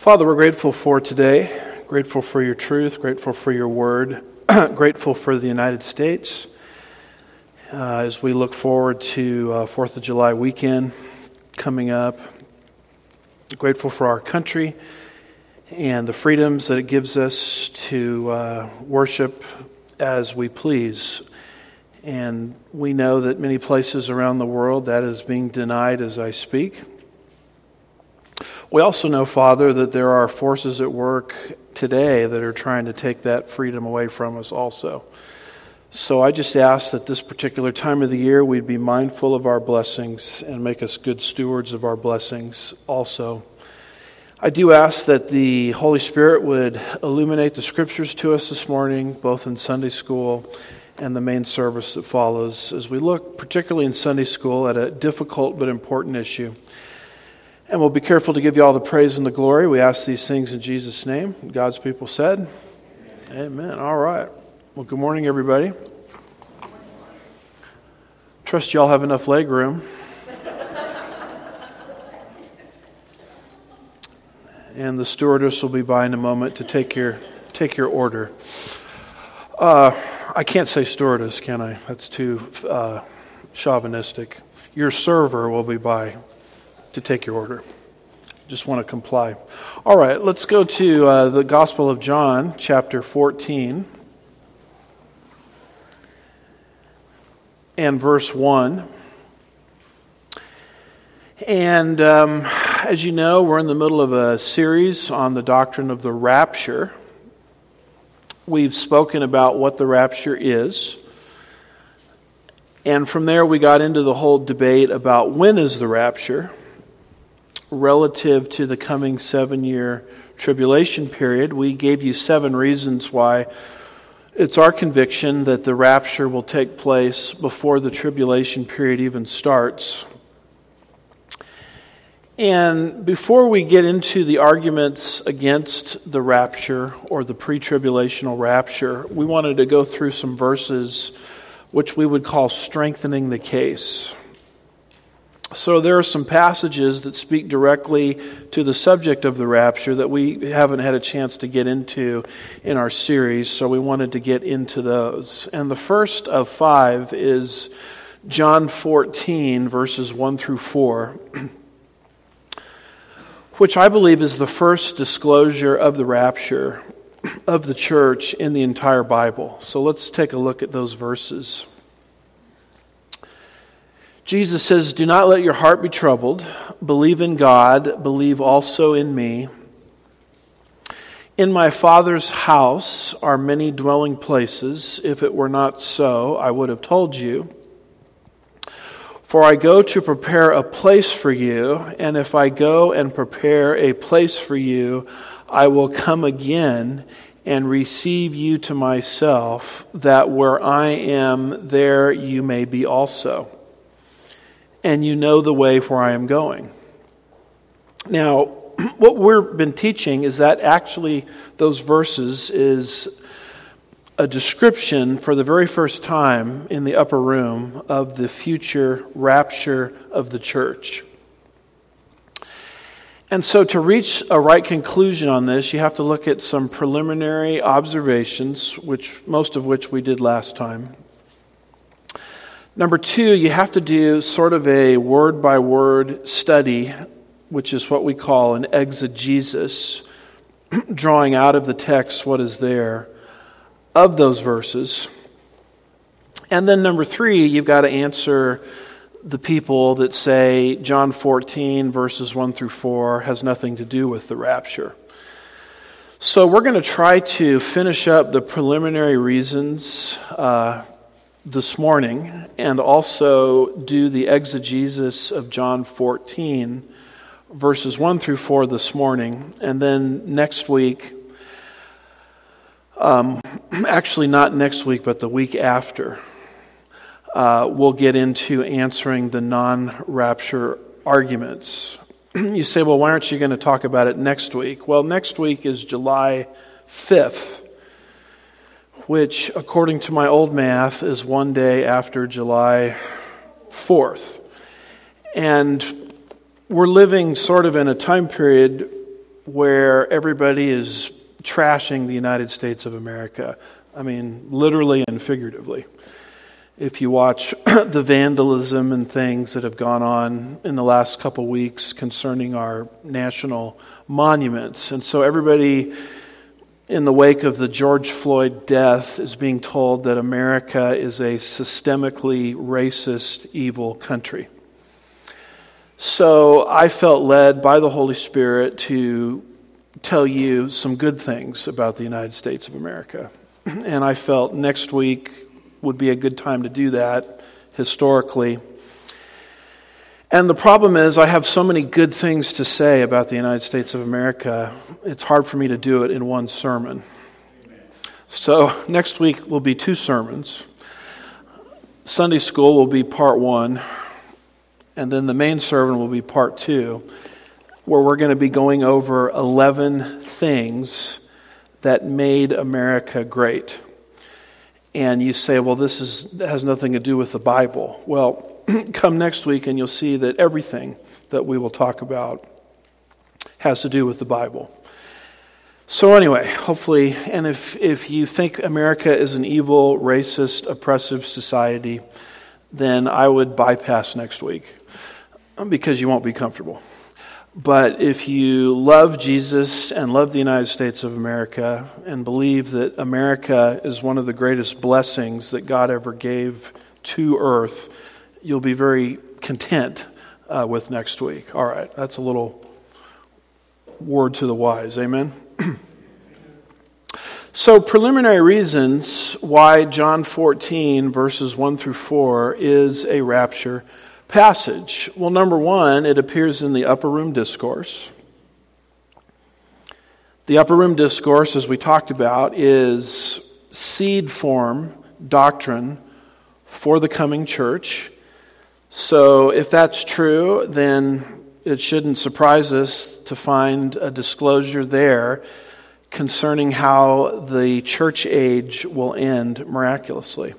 Father, we're grateful for today, grateful for your truth, grateful for your word, grateful for the United States. As we look forward to 4th of July weekend coming up, grateful for our country and the freedoms that it gives us to worship as we please. And we know that many places around the world that is being denied as I speak. We also know, Father, that there are forces at work today that are trying to take that freedom away from us also. So I just ask that this particular time of the year we'd be mindful of our blessings and make us good stewards of our blessings also. I do ask that the Holy Spirit would illuminate the Scriptures to us this morning, both in Sunday school and the main service that follows, as we look particularly in Sunday school at a difficult but important issue. And we'll be careful to give you all the praise and the glory. We ask these things in Jesus' name. God's people said, Amen. All right. Well, good morning, everybody. Trust you all have enough leg room. And the stewardess will be by in a moment to take your order. I can't say stewardess, can I? That's too chauvinistic. Your server will be by to take your order. Just want to comply. All right, let's go to the Gospel of John, chapter 14, and verse 1. And as you know, we're in the middle of a series on the doctrine of the rapture. We've spoken about what the rapture is. And from there we got into the whole debate about when is the rapture relative to the coming 7-year tribulation period. We gave you 7 reasons why it's our conviction that the rapture will take place before the tribulation period even starts. And before we get into the arguments against the rapture or the pre-tribulational rapture, we wanted to go through some verses which we would call strengthening the case. So there are some passages that speak directly to the subject of the rapture that we haven't had a chance to get into in our series, so we wanted to get into those. And the first of 5 is John 14, verses 1 through 4, which I believe is the first disclosure of the rapture of the church in the entire Bible. So let's take a look at those verses. Jesus says, "Do not let your heart be troubled. Believe in God. Believe also in me. In my Father's house are many dwelling places. If it were not so, I would have told you. For I go to prepare a place for you, and if I go and prepare a place for you, I will come again and receive you to myself, that where I am, there you may be also. And you know the way where I am going." Now, what we've been teaching is that actually those verses is a description for the very first time in the upper room of the future rapture of the church. And so to reach a right conclusion on this, you have to look at some preliminary observations, most of which we did last time. Number 2, you have to do sort of a word-by-word study, which is what we call an exegesis, drawing out of the text what is there of those verses. And then number 3, you've got to answer the people that say John 14, verses 1 through 4 has nothing to do with the rapture. So we're going to try to finish up the preliminary reasons this morning, and also do the exegesis of John 14, verses 1 through 4 this morning. And then next week, actually not next week, but the week after, we'll get into answering the non-rapture arguments. You say, well, why aren't you going to talk about it next week? Well, next week is July 5th. Which, according to my old math, is one day after July 4th. And we're living sort of in a time period where everybody is trashing the United States of America. I mean, literally and figuratively. If you watch the vandalism and things that have gone on in the last couple weeks concerning our national monuments. And so everybody in the wake of the George Floyd death is being told that America is a systemically racist, evil country. So I felt led by the Holy Spirit to tell you some good things about the United States of America. And I felt next week would be a good time to do that historically. And the problem is I have so many good things to say about the United States of America, it's hard for me to do it in one sermon. So next week will be 2 sermons. Sunday school will be part 1, and then the main sermon will be part 2, where we're going to be going over 11 things that made America great. And you say, well, that has nothing to do with the Bible. Well, come next week and you'll see that everything that we will talk about has to do with the Bible. So anyway, hopefully, and if you think America is an evil, racist, oppressive society, then I would bypass next week because you won't be comfortable. But if you love Jesus and love the United States of America and believe that America is one of the greatest blessings that God ever gave to earth, you'll be very content with next week. All right, that's a little word to the wise. Amen? So preliminary reasons why John 14, verses 1 through 4 is a rapture passage. Well, number 1, it appears in the Upper Room Discourse. The Upper Room Discourse, as we talked about, is seed form doctrine for the coming church. So if that's true, then it shouldn't surprise us to find a disclosure there concerning how the church age will end miraculously.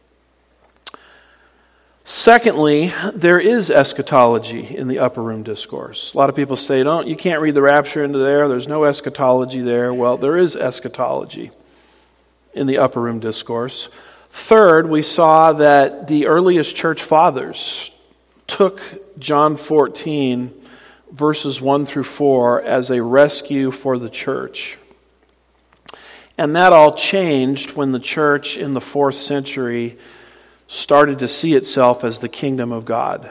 Secondly, there is eschatology in the Upper Room Discourse. A lot of people say, you can't read the rapture into there. There's no eschatology there. Well, there is eschatology in the Upper Room Discourse. Third, we saw that the earliest church fathers took John 14, verses 1 through 4, as a rescue for the church. And that all changed when the church in the 4th century started to see itself as the kingdom of God.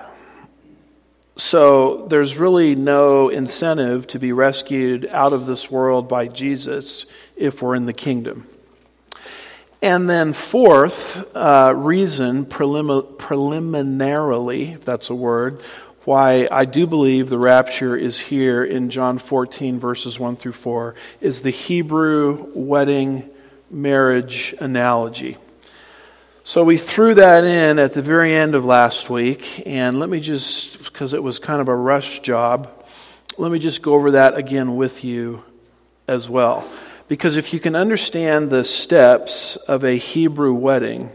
So there's really no incentive to be rescued out of this world by Jesus if we're in the kingdom. And then fourth reason, preliminarily, if that's a word, why I do believe the rapture is here in John 14, verses 1 through 4, is the Hebrew wedding marriage analogy. So we threw that in at the very end of last week, and let me just, because it was kind of a rush job, let me just go over that again with you as well. Because if you can understand the steps of a Hebrew wedding,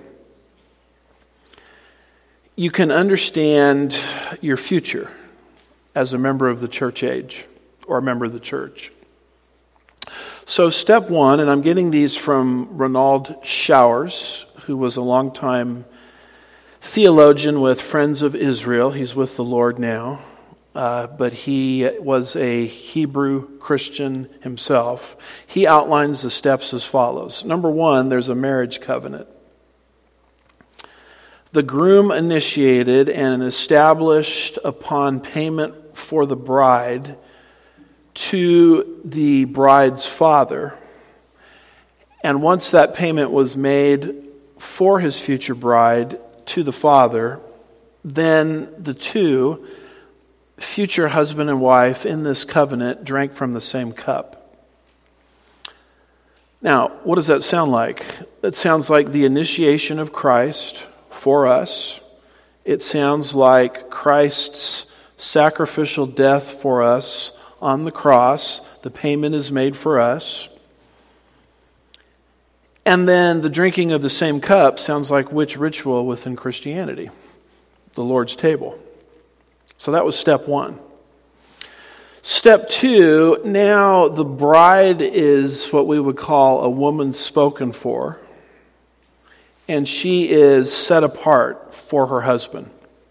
you can understand your future as a member of the church age or a member of the church. So step 1, and I'm getting these from Ronald Showers, who was a longtime theologian with Friends of Israel. He's with the Lord now, but he was a Hebrew Christian himself. He outlines the steps as follows. Number 1, there's a marriage covenant. The groom initiated and established upon payment for the bride to the bride's father. And once that payment was made for his future bride to the father, then the two, future husband and wife in this covenant, drank from the same cup. Now, what does that sound like? It sounds like the initiation of Christ for us. It sounds like Christ's sacrificial death for us on the cross. The payment is made for us. And then the drinking of the same cup sounds like which ritual within Christianity? The Lord's table. So that was step 1. Step 2, now the bride is what we would call a woman spoken for, and she is set apart for her husband.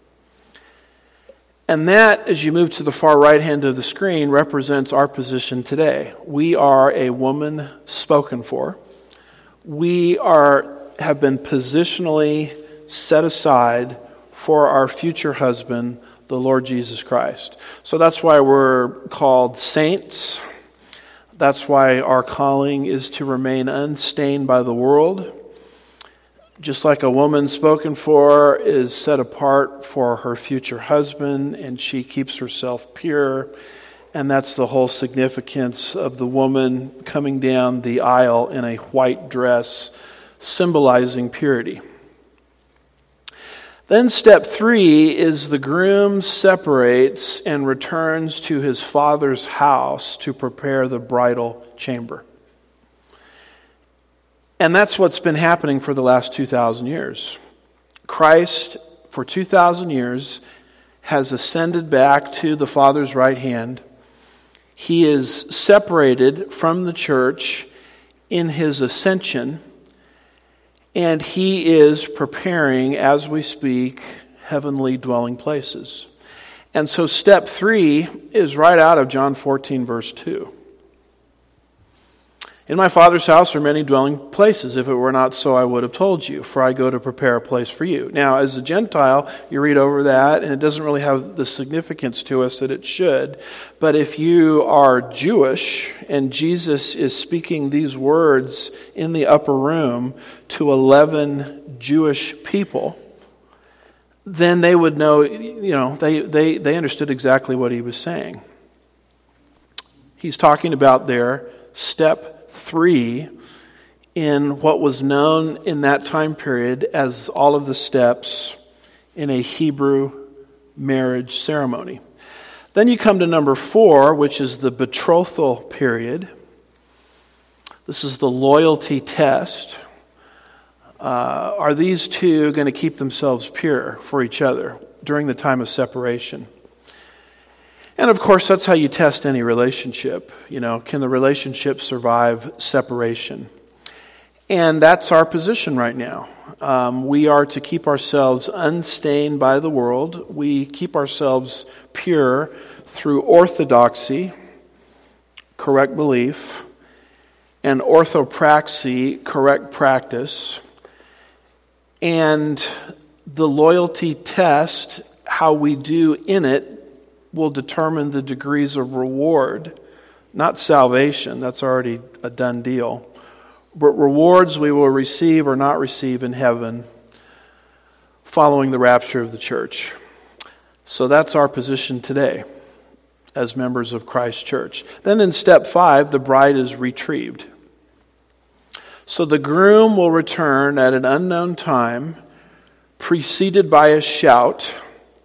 And that, as you move to the far right hand of the screen, represents our position today. We are a woman spoken for. We have been positionally set aside for our future husband, the Lord Jesus Christ. So that's why we're called saints. That's why our calling is to remain unstained by the world. Just like a woman spoken for is set apart for her future husband, and she keeps herself pure. And that's the whole significance of the woman coming down the aisle in a white dress, symbolizing purity. Then step 3 is the groom separates and returns to his father's house to prepare the bridal chamber. And that's what's been happening for the last 2,000 years. Christ, for 2,000 years, has ascended back to the Father's right hand. He is separated from the church in his ascension, and he is preparing, as we speak, heavenly dwelling places. And so step 3 is right out of John 14, verse 2. In my Father's house are many dwelling places. If it were not so, I would have told you, for I go to prepare a place for you. Now, as a Gentile, you read over that, and it doesn't really have the significance to us that it should. But if you are Jewish, and Jesus is speaking these words in the upper room to 11 Jewish people, then they would know, they understood exactly what he was saying. He's talking about their step 3 in what was known in that time period as all of the steps in a Hebrew marriage ceremony. Then you come to number 4, which is the betrothal period. This is the loyalty test. Are these two going to keep themselves pure for each other during the time of separation? And of course, that's how you test any relationship. Can the relationship survive separation? And that's our position right now. We are to keep ourselves unstained by the world. We keep ourselves pure through orthodoxy, correct belief, and orthopraxy, correct practice. And the loyalty test, how we do in it, will determine the degrees of reward, not salvation. That's already a done deal. But rewards we will receive or not receive in heaven following the rapture of the church. So that's our position today as members of Christ's church. Then in step 5, the bride is retrieved. So the groom will return at an unknown time, preceded by a shout,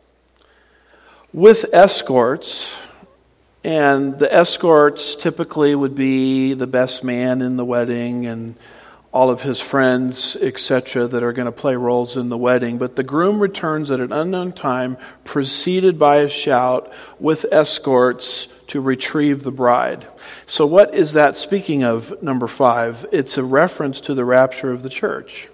with escorts, and the escorts typically would be the best man in the wedding and all of his friends, etc., that are going to play roles in the wedding. But the groom returns at an unknown time, preceded by a shout, with escorts to retrieve the bride. So what is that speaking of, number 5? It's a reference to the rapture of the church.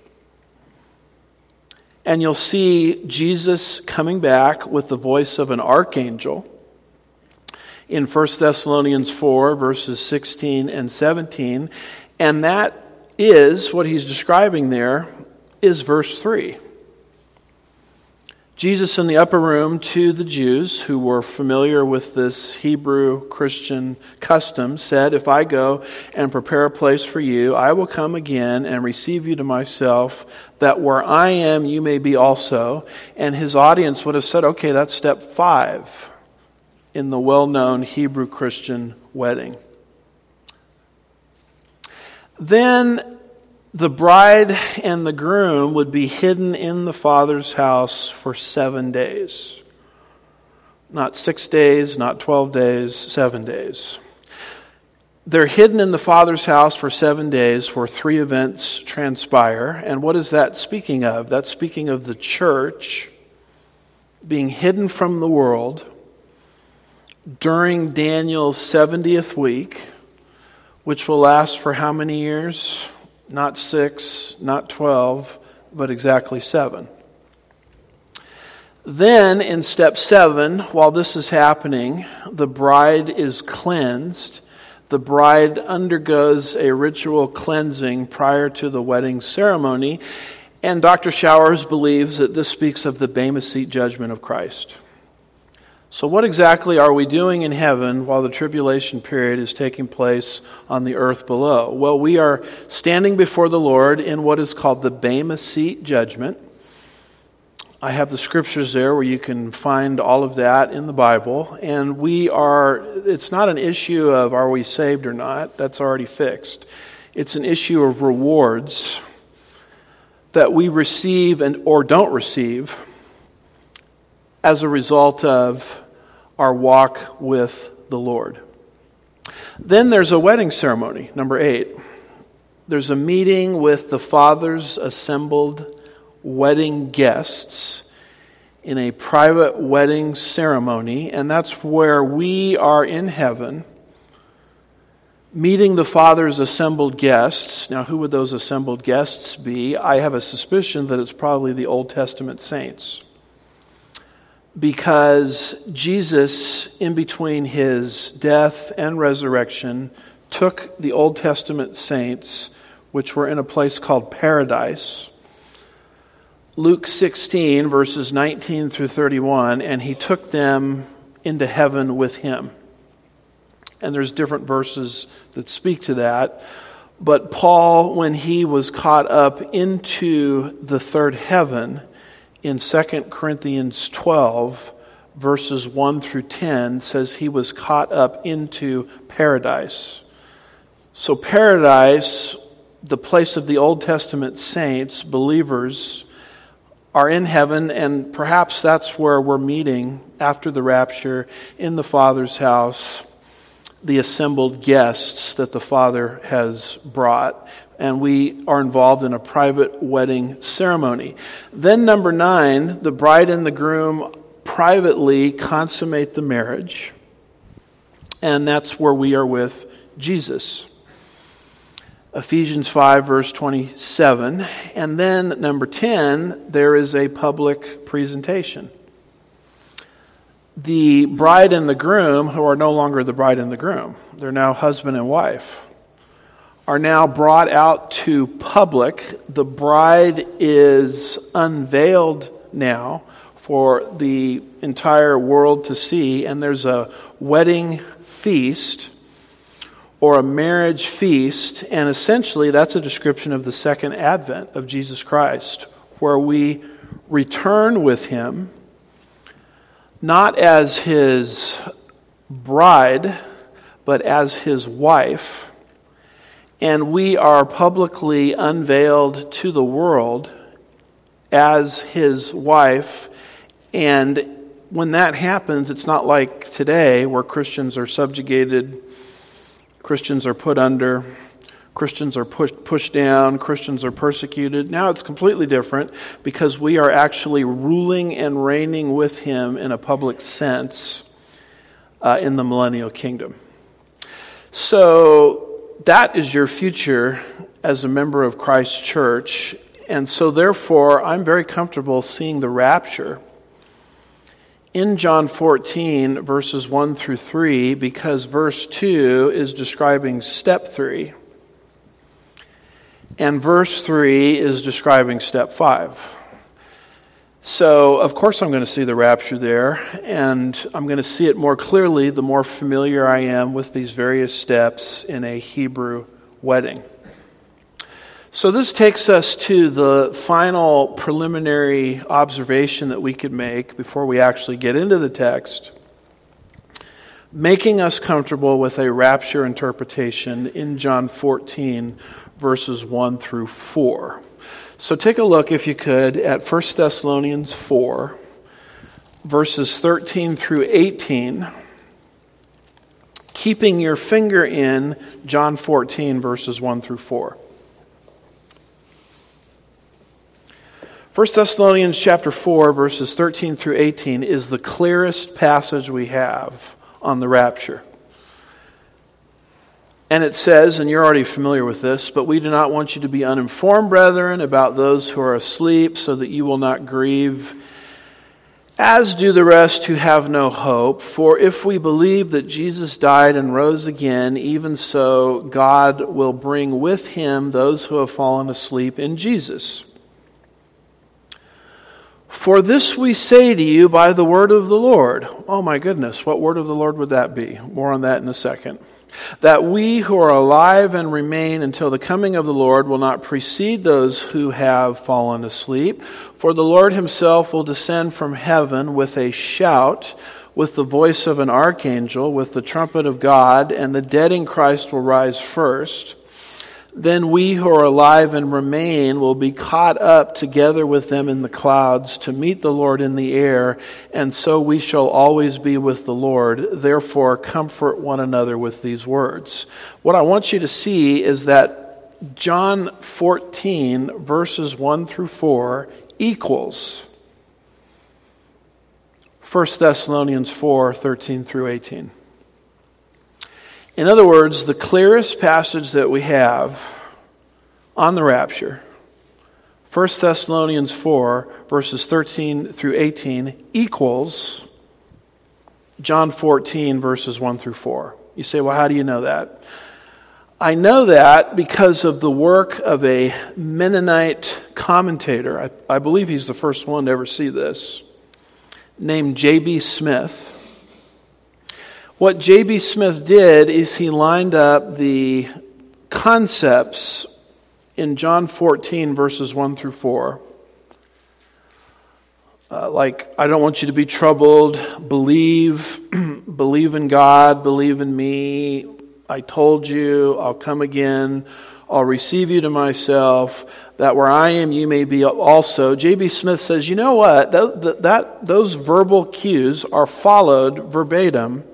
And you'll see Jesus coming back with the voice of an archangel in 1 Thessalonians 4, verses 16 and 17. And that is, what he's describing there, is verse 3. Jesus in the upper room to the Jews who were familiar with this Hebrew Christian custom said, if I go and prepare a place for you, I will come again and receive you to myself, that where I am, you may be also. And his audience would have said, okay, that's step 5 in the well-known Hebrew Christian wedding. Then the bride and the groom would be hidden in the Father's house for 7 days. Not 6 days, not 12 days, 7 days. They're hidden in the Father's house for 7 days where 3 events transpire. And what is that speaking of? That's speaking of the church being hidden from the world, during Daniel's 70th week, which will last for how many years? Not 6, not 12, but exactly 7. Then in step 7, while this is happening, the bride is cleansed. The bride undergoes a ritual cleansing prior to the wedding ceremony, and Dr. Showers believes that this speaks of the Bema Seat judgment of Christ. So what exactly are we doing in heaven while the tribulation period is taking place on the earth below? Well, we are standing before the Lord in what is called the Bema Seat judgment. I have the scriptures there where you can find all of that in the Bible. And it's not an issue of are we saved or not. That's already fixed. It's an issue of rewards that we receive or don't receive as a result of our walk with the Lord. Then there's a wedding ceremony, number 8. There's a meeting with the Father's assembled wedding guests in a private wedding ceremony, and that's where we are in heaven meeting the Father's assembled guests. Now, who would those assembled guests be? I have a suspicion that it's probably the Old Testament saints, because Jesus, in between his death and resurrection, took the Old Testament saints, which were in a place called paradise, Luke 16, verses 19 through 31, and he took them into heaven with him. And there's different verses that speak to that. But Paul, when he was caught up into the third heaven, in 2 Corinthians 12, verses 1 through 10, says he was caught up into paradise. So paradise, the place of the Old Testament saints, believers, are in heaven, and perhaps that's where we're meeting after the rapture in the Father's house, the assembled guests that the Father has brought. And we are involved in a private wedding ceremony. Then number 9, the bride and the groom privately consummate the marriage. And that's where we are with Jesus. Ephesians 5, verse 27. And then number 10, there is a public presentation. The bride and the groom, who are no longer the bride and the groom, they're now husband and wife, are now brought out to public. The bride is unveiled now for the entire world to see, and there's a wedding feast or a marriage feast, and essentially that's a description of the second advent of Jesus Christ, where we return with him, not as his bride, but as his wife. And we are publicly unveiled to the world as his wife. And when that happens, it's not like today where Christians are subjugated, Christians are put under, Christians are pushed down, Christians are persecuted. Now it's completely different because we are actually ruling and reigning with him in a public sense in the millennial kingdom. So that is your future as a member of Christ's church. And so therefore, I'm very comfortable seeing the rapture in John 14, verses 1 through 3, because verse 2 is describing step 3. And verse 3 is describing step 5. So, of course, I'm going to see the rapture there, and I'm going to see it more clearly the more familiar I am with these various steps in a Hebrew wedding. So this takes us to the final preliminary observation that we could make before we actually get into the text, making us comfortable with a rapture interpretation in John 14, verses 1 through 4. So take a look, if you could, at 1 Thessalonians 4, verses 13 through 18, keeping your finger in John 14, verses 1 through 4. 1 Thessalonians chapter 4, verses 13 through 18 is the clearest passage we have on the rapture. And it says, and you're already familiar with this, but we do not want you to be uninformed, brethren, about those who are asleep, so that you will not grieve, as do the rest who have no hope. For if we believe that Jesus died and rose again, even so God will bring with him those who have fallen asleep in Jesus. For this we say to you by the word of the Lord. Oh my goodness, what word of the Lord would that be? More on that in a second. That we who are alive and remain until the coming of the Lord will not precede those who have fallen asleep. For the Lord himself will descend from heaven with a shout, with the voice of an archangel, with the trumpet of God, and the dead in Christ will rise first. Then we who are alive and remain will be caught up together with them in the clouds to meet the Lord in the air, and so we shall always be with the Lord. Therefore, comfort one another with these words. What I want you to see is that John 14, verses 1 through 4, equals 1 Thessalonians 4, 13 through 18. In other words, the clearest passage that we have on the rapture, 1 Thessalonians 4, verses 13 through 18, equals John 14, verses 1 through 4. You say, well, how do you know that? I know that because of the work of a Mennonite commentator. I believe he's the first one to ever see this, named J.B. Smith. What J.B. Smith did is he lined up the concepts in John 14, verses 1 through 4. Like, I don't want you to be troubled, believe in God, believe in me, I told you, I'll come again, I'll receive you to myself, that where I am you may be also. J.B. Smith says, you know what, those verbal cues are followed verbatim.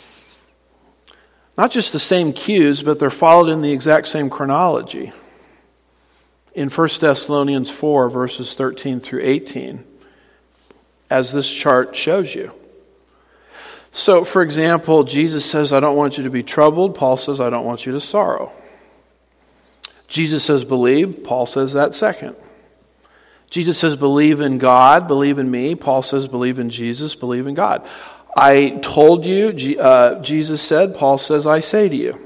Not just the same cues, but they're followed in the exact same chronology. In 1 Thessalonians 4, verses 13 through 18, as this chart shows you. So, for example, Jesus says, I don't want you to be troubled. Paul says, I don't want you to sorrow. Jesus says, believe. Paul says that second. Jesus says, believe in God, believe in me. Paul says, believe in Jesus, believe in God. I told you, Jesus said, Paul says, I say to you.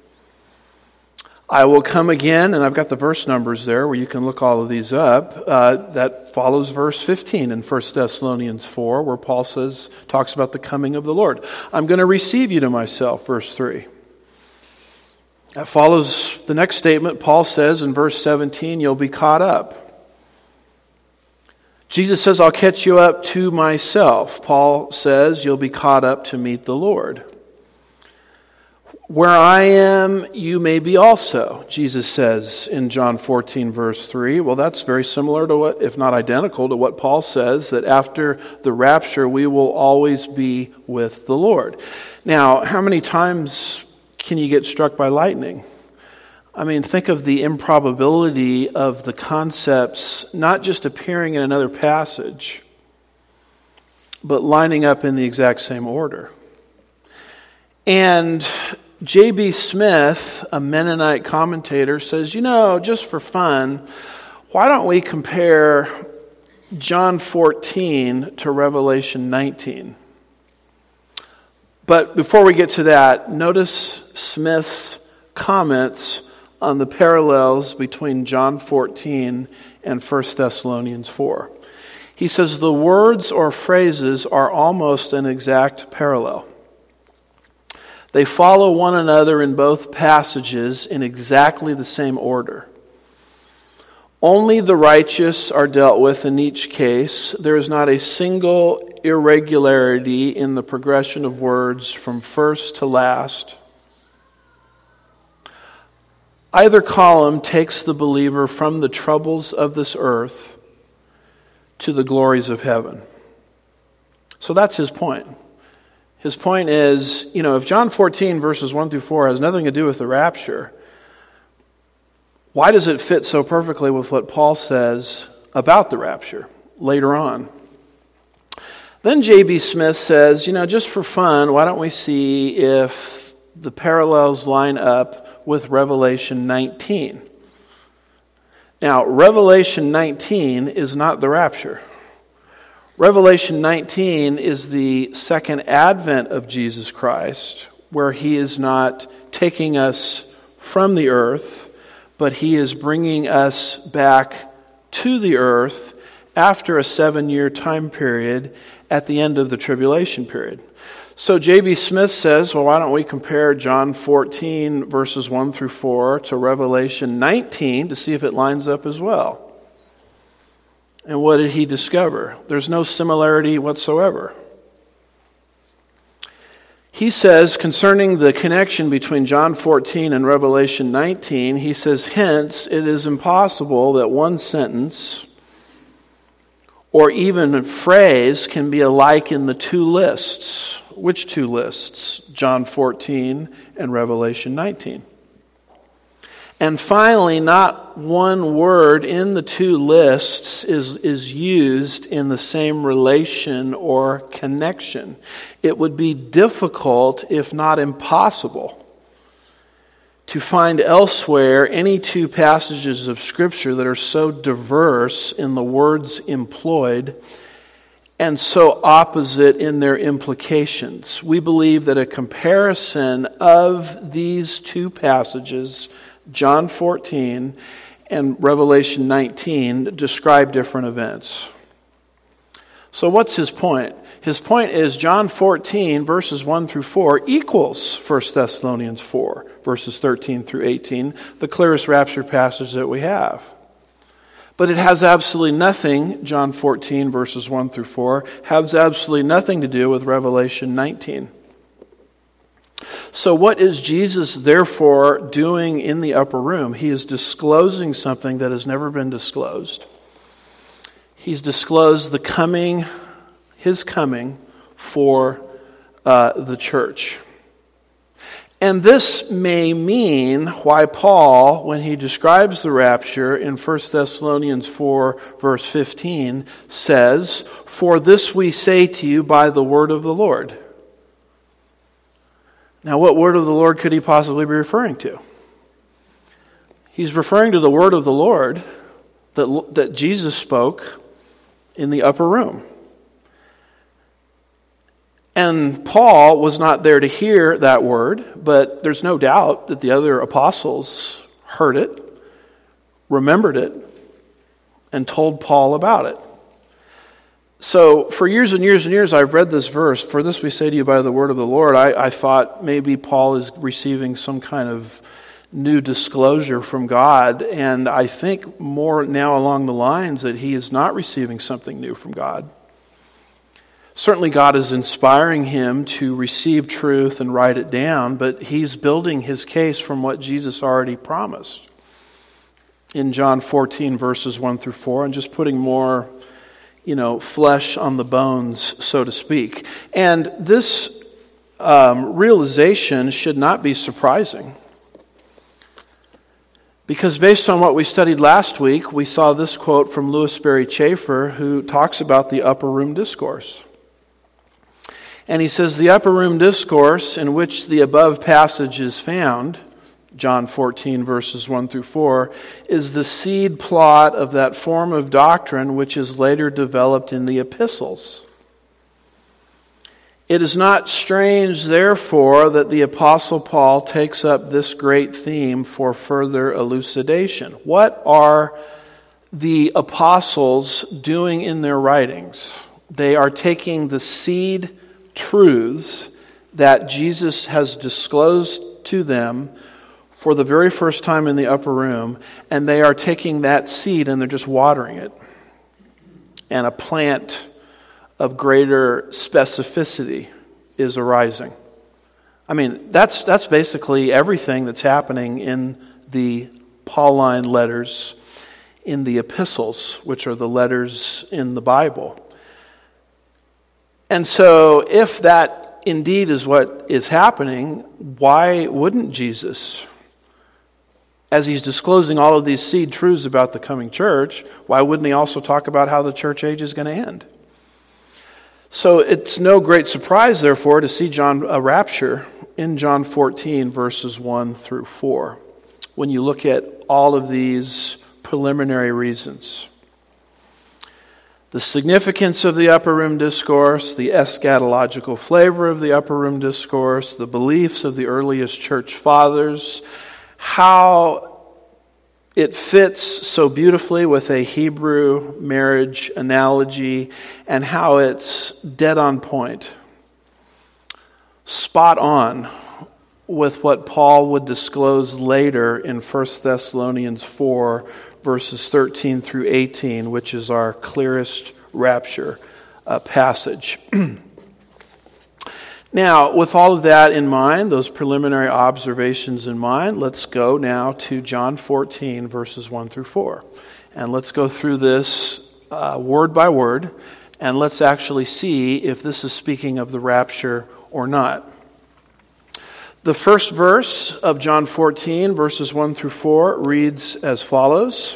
I will come again, and I've got the verse numbers there where you can look all of these up. That follows verse 15 in 1 Thessalonians 4, where Paul talks about the coming of the Lord. I'm going to receive you to myself, verse 3. That follows the next statement. Paul says in verse 17, you'll be caught up. Jesus says, I'll catch you up to myself. Paul says, you'll be caught up to meet the Lord. Where I am, you may be also, Jesus says in John 14, verse 3. Well, that's very similar to what, if not identical to what Paul says, that after the rapture, we will always be with the Lord. Now, how many times can you get struck by lightning? I mean, think of the improbability of the concepts not just appearing in another passage, but lining up in the exact same order. And J.B. Smith, a Mennonite commentator, says, just for fun, why don't we compare John 14 to Revelation 19? But before we get to that, notice Smith's comments on the parallels between John 14 and 1 Thessalonians 4. He says the words or phrases are almost an exact parallel. They follow one another in both passages in exactly the same order. Only the righteous are dealt with in each case. There is not a single irregularity in the progression of words from first to last. Either column takes the believer from the troubles of this earth to the glories of heaven. So that's his point. His point is, if John 14 verses 1 through 4 has nothing to do with the rapture, why does it fit so perfectly with what Paul says about the rapture later on? Then J.B. Smith says, just for fun, why don't we see if the parallels line up with Revelation 19? Now, Revelation 19 is not the rapture. Revelation 19 is the second advent of Jesus Christ, where he is not taking us from the earth, but he is bringing us back to the earth after a 7-year time period at the end of the tribulation period. So J.B. Smith says, well, why don't we compare John 14, verses 1 through 4 to Revelation 19 to see if it lines up as well. And what did he discover? There's no similarity whatsoever. He says, concerning the connection between John 14 and Revelation 19, he says, hence, it is impossible that one sentence or even a phrase can be alike in the two lists. Which two lists? John 14 and Revelation 19. And finally, not one word in the two lists is used in the same relation or connection. It would be difficult, if not impossible, to find elsewhere any two passages of Scripture that are so diverse in the words employed and so opposite in their implications. We believe that a comparison of these two passages, John 14 and Revelation 19, describe different events. So what's his point? His point is John 14, verses 1 through 4, equals 1 Thessalonians 4, verses 13 through 18, the clearest rapture passage that we have. But it has absolutely nothing, John 14, verses 1 through 4, has absolutely nothing to do with Revelation 19. So what is Jesus therefore doing in the upper room? He is disclosing something that has never been disclosed. He's disclosed his coming for the church. And this may mean why Paul, when he describes the rapture in 1 Thessalonians 4, verse 15, says, "For this we say to you by the word of the Lord." Now, what word of the Lord could he possibly be referring to? He's referring to the word of the Lord that Jesus spoke in the upper room. And Paul was not there to hear that word, but there's no doubt that the other apostles heard it, remembered it, and told Paul about it. So for years and years and years, I've read this verse, "For this we say to you by the word of the Lord." I thought maybe Paul is receiving some kind of new disclosure from God, and I think more now along the lines that he is not receiving something new from God. Certainly God is inspiring him to receive truth and write it down, but he's building his case from what Jesus already promised in John 14, verses 1 through 4, and just putting more, flesh on the bones, so to speak. And this realization should not be surprising, because based on what we studied last week, we saw this quote from Louis Berry Chafer, who talks about the upper room discourse. And he says, the upper room discourse in which the above passage is found, John 14, verses 1 through 4, is the seed plot of that form of doctrine which is later developed in the epistles. It is not strange, therefore, that the Apostle Paul takes up this great theme for further elucidation. What are the apostles doing in their writings? They are taking the seed truths that Jesus has disclosed to them for the very first time in the upper room, and they are taking that seed and they're just watering it. And a plant of greater specificity is arising. I mean, that's basically everything that's happening in the Pauline letters in the epistles, which are the letters in the Bible. And so if that indeed is what is happening, why wouldn't Jesus, as he's disclosing all of these seed truths about the coming church, why wouldn't he also talk about how the church age is going to end? So it's no great surprise, therefore, to see a rapture in John 14, verses 1 through 4, when you look at all of these preliminary reasons. The significance of the upper room discourse, the eschatological flavor of the upper room discourse, the beliefs of the earliest church fathers, how it fits so beautifully with a Hebrew marriage analogy, and how it's dead on point, spot on with what Paul would disclose later in 1 Thessalonians 4, verses 13 through 18, which is our clearest rapture passage. Now, with all of that in mind, those preliminary observations in mind, let's go now to John 14, verses 1 through 4. And let's go through this word by word, and let's actually see if this is speaking of the rapture or not. The first verse of John 14, verses 1 through 4, reads as follows: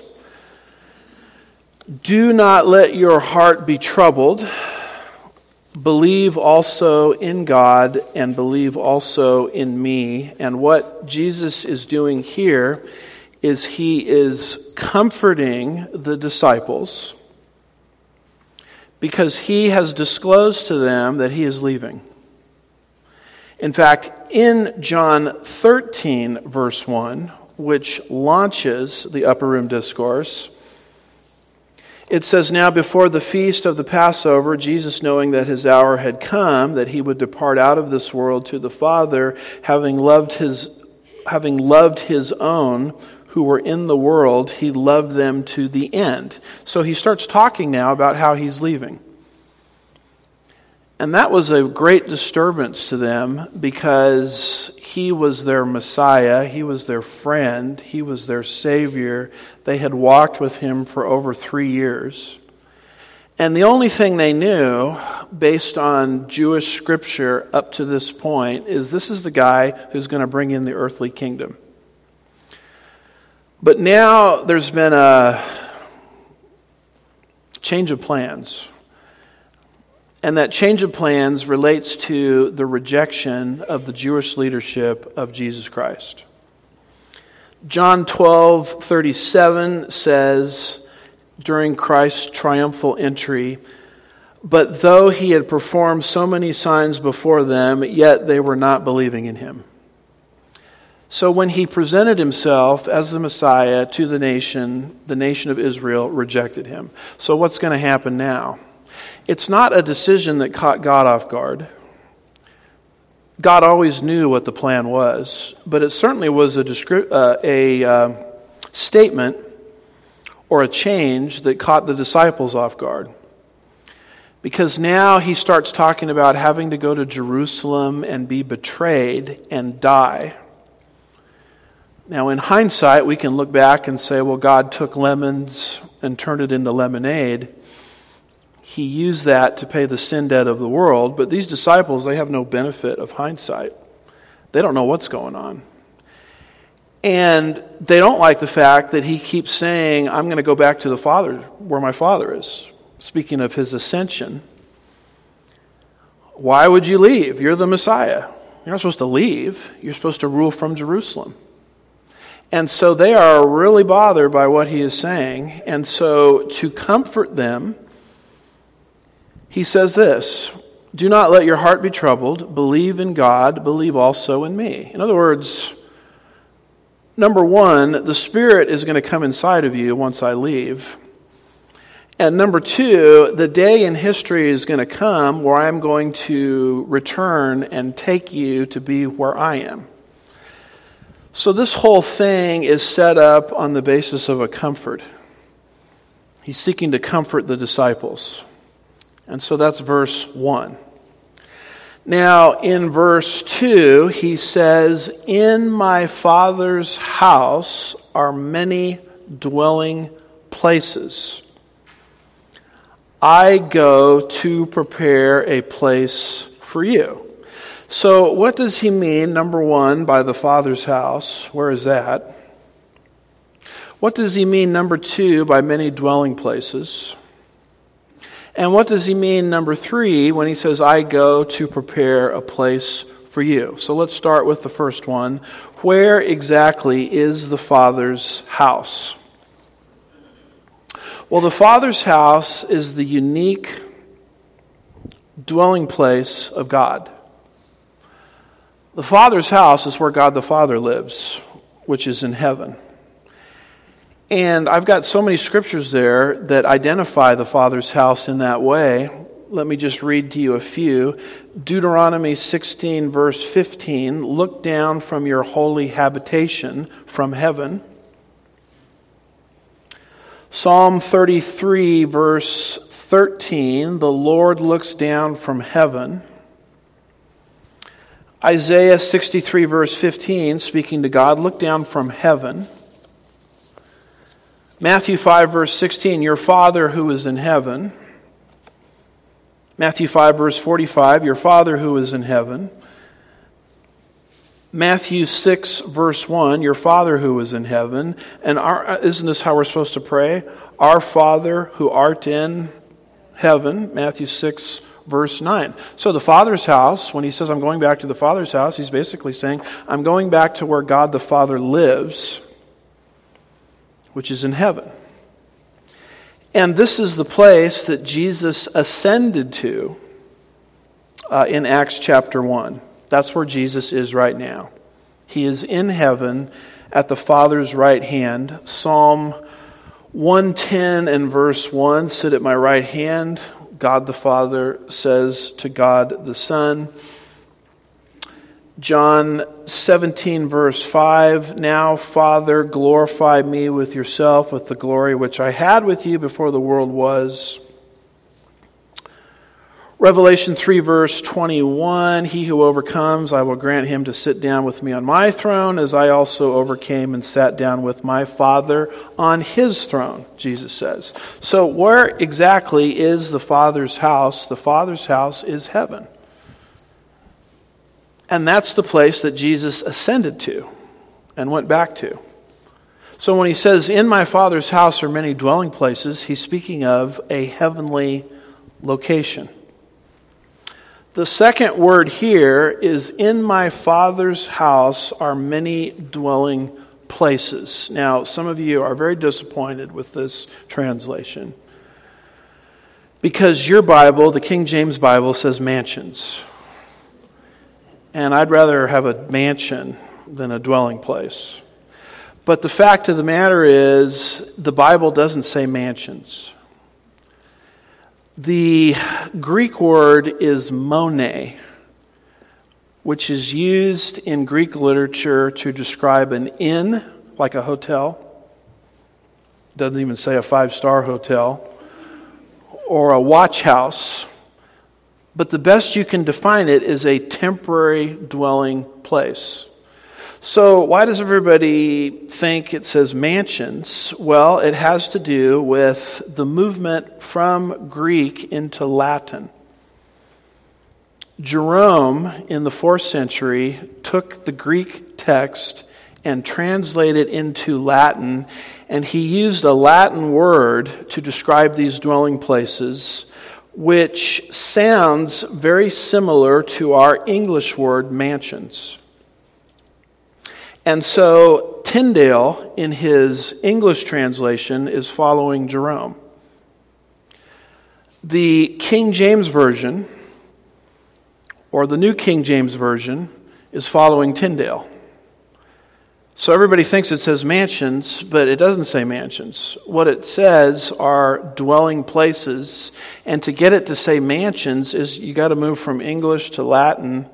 "Do not let your heart be troubled. Believe also in God, and believe also in me." And what Jesus is doing here is he is comforting the disciples because he has disclosed to them that he is leaving. In fact, in John 13, verse 1, which launches the upper room discourse, it says, "Now before the feast of the Passover, Jesus, knowing that his hour had come, that he would depart out of this world to the Father, having loved his own who were in the world, he loved them to the end." So he starts talking now about how he's leaving. And that was a great disturbance to them because he was their Messiah, he was their friend, he was their Savior. They had walked with him for over 3 years. And the only thing they knew, based on Jewish scripture up to this point, is this is the guy who's going to bring in the earthly kingdom. But now there's been a change of plans. And that change of plans relates to the rejection of the Jewish leadership of Jesus Christ. John 12:37 says, during Christ's triumphal entry, "But though he had performed so many signs before them, yet they were not believing in him." So when he presented himself as the Messiah to the nation of Israel rejected him. So what's going to happen now? It's not a decision that caught God off guard. God always knew what the plan was, but it certainly was a statement or a change that caught the disciples off guard. Because now he starts talking about having to go to Jerusalem and be betrayed and die. Now, in hindsight, we can look back and say, well, God took lemons and turned it into lemonade. He used that to pay the sin debt of the world, but these disciples, they have no benefit of hindsight. They don't know what's going on. And they don't like the fact that he keeps saying, I'm going to go back to the Father, where my Father is. Speaking of his ascension. Why would you leave? You're the Messiah. You're not supposed to leave. You're supposed to rule from Jerusalem. And so they are really bothered by what he is saying. And so to comfort them, he says this: "Do not let your heart be troubled. Believe in God. Believe also in me." In other words, number one, the Spirit is going to come inside of you once I leave. And number two, the day in history is going to come where I'm going to return and take you to be where I am. So this whole thing is set up on the basis of a comfort. He's seeking to comfort the disciples. And so that's verse 1. Now, in verse 2, he says, "In my Father's house are many dwelling places. I go to prepare a place for you." So what does he mean, number one, by the Father's house? Where is that? What does he mean, number two, by many dwelling places? And what does he mean, number 3, when he says, I go to prepare a place for you? So let's start with the first one. Where exactly is the Father's house? Well, the Father's house is the unique dwelling place of God. The Father's house is where God the Father lives, which is in heaven. And I've got so many scriptures there that identify the Father's house in that way. Let me just read to you a few. Deuteronomy 16, verse 15, look down from your holy habitation from heaven. Psalm 33, verse 13, the Lord looks down from heaven. Isaiah 63, verse 15, speaking to God, look down from heaven. Matthew 5, verse 16, your Father who is in heaven. Matthew 5, verse 45, your Father who is in heaven. Matthew 6, verse 1, your Father who is in heaven. And isn't this how we're supposed to pray? Our Father who art in heaven. Matthew 6, verse 9. So the Father's house, when he says, I'm going back to the Father's house, he's basically saying, I'm going back to where God the Father lives, which is in heaven. And this is the place that Jesus ascended to in Acts chapter 1. That's where Jesus is right now. He is in heaven at the Father's right hand. Psalm 110 and verse 1, sit at my right hand. God the Father says to God the Son. John 17, verse 5, now, Father, glorify me with yourself, with the glory which I had with you before the world was. Revelation 3, verse 21, he who overcomes, I will grant him to sit down with me on my throne, as I also overcame and sat down with my Father on his throne, Jesus says. So where exactly is the Father's house? The Father's house is heaven. And that's the place that Jesus ascended to and went back to. So when he says, in my Father's house are many dwelling places, he's speaking of a heavenly location. The second word here is, in my Father's house are many dwelling places. Now, some of you are very disappointed with this translation because your Bible, the King James Bible, says mansions. And I'd rather have a mansion than a dwelling place. But the fact of the matter is, the Bible doesn't say mansions. The Greek word is mone, which is used in Greek literature to describe an inn, like a hotel. Doesn't even say a 5-star hotel. Or a watch house. But the best you can define it is a temporary dwelling place. So why does everybody think it says mansions? Well, it has to do with the movement from Greek into Latin. Jerome, in the 4th century, took the Greek text and translated it into Latin, and he used a Latin word to describe these dwelling places, which sounds very similar to our English word mansions. And so Tyndale, in his English translation, is following Jerome. The King James Version, or the New King James Version, is following Tyndale. So everybody thinks it says mansions, but it doesn't say mansions. What it says are dwelling places, and to get it to say mansions is you got to move from English to Latin,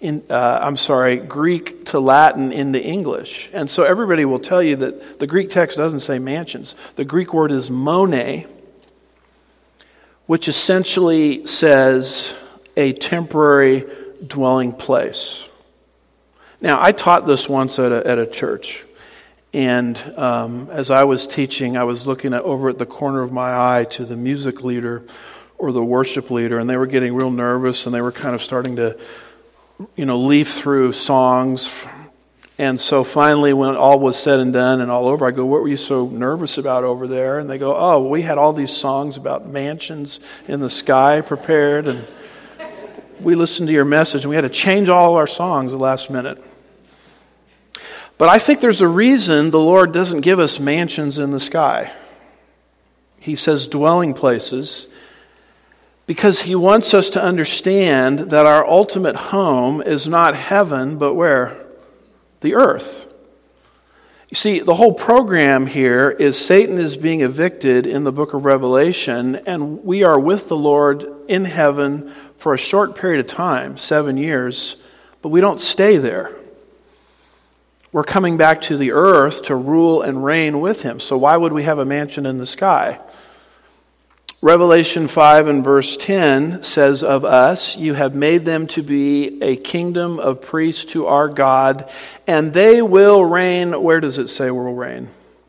Greek to Latin into English. And so everybody will tell you that the Greek text doesn't say mansions. The Greek word is mone, which essentially says a temporary dwelling place. Now, I taught this once at a church, and as I was teaching, I was looking over at the corner of my eye to the music leader or the worship leader, and they were getting real nervous, and they were kind of starting to, leaf through songs. And so finally, when all was said and done and all over, I go, what were you so nervous about over there? And they go, oh, we had all these songs about mansions in the sky prepared, and we listened to your message, and we had to change all our songs at the last minute. But I think there's a reason the Lord doesn't give us mansions in the sky. He says dwelling places, because He wants us to understand that our ultimate home is not heaven, but where? The earth. You see, the whole program here is Satan is being evicted in the book of Revelation, and we are with the Lord in heaven for a short period of time, 7 years, but we don't stay there. We're coming back to the earth to rule and reign with Him. So why would we have a mansion in the sky? Revelation 5 and verse 10 says of us, you have made them to be a kingdom of priests to our God, and they will reign. Where does it say we'll reign?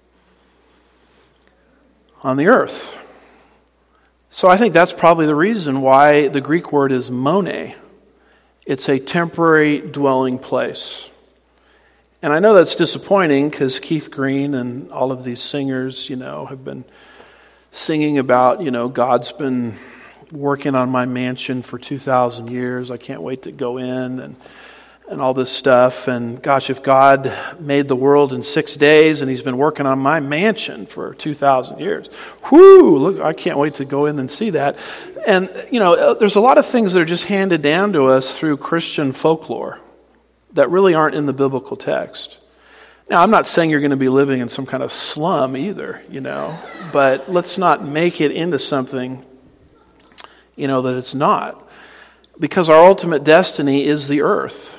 On the earth. So I think that's probably the reason why the Greek word is mone. It's a temporary dwelling place. And I know that's disappointing because Keith Green and all of these singers, have been singing about, God's been working on my mansion for 2,000 years. I can't wait to go in and all this stuff. And gosh, if God made the world in 6 days and He's been working on my mansion for 2,000 years, look, I can't wait to go in and see that. And, there's a lot of things that are just handed down to us through Christian folklore that really aren't in the biblical text. Now, I'm not saying you're going to be living in some kind of slum either, but let's not make it into something, that it's not. Because our ultimate destiny is the earth.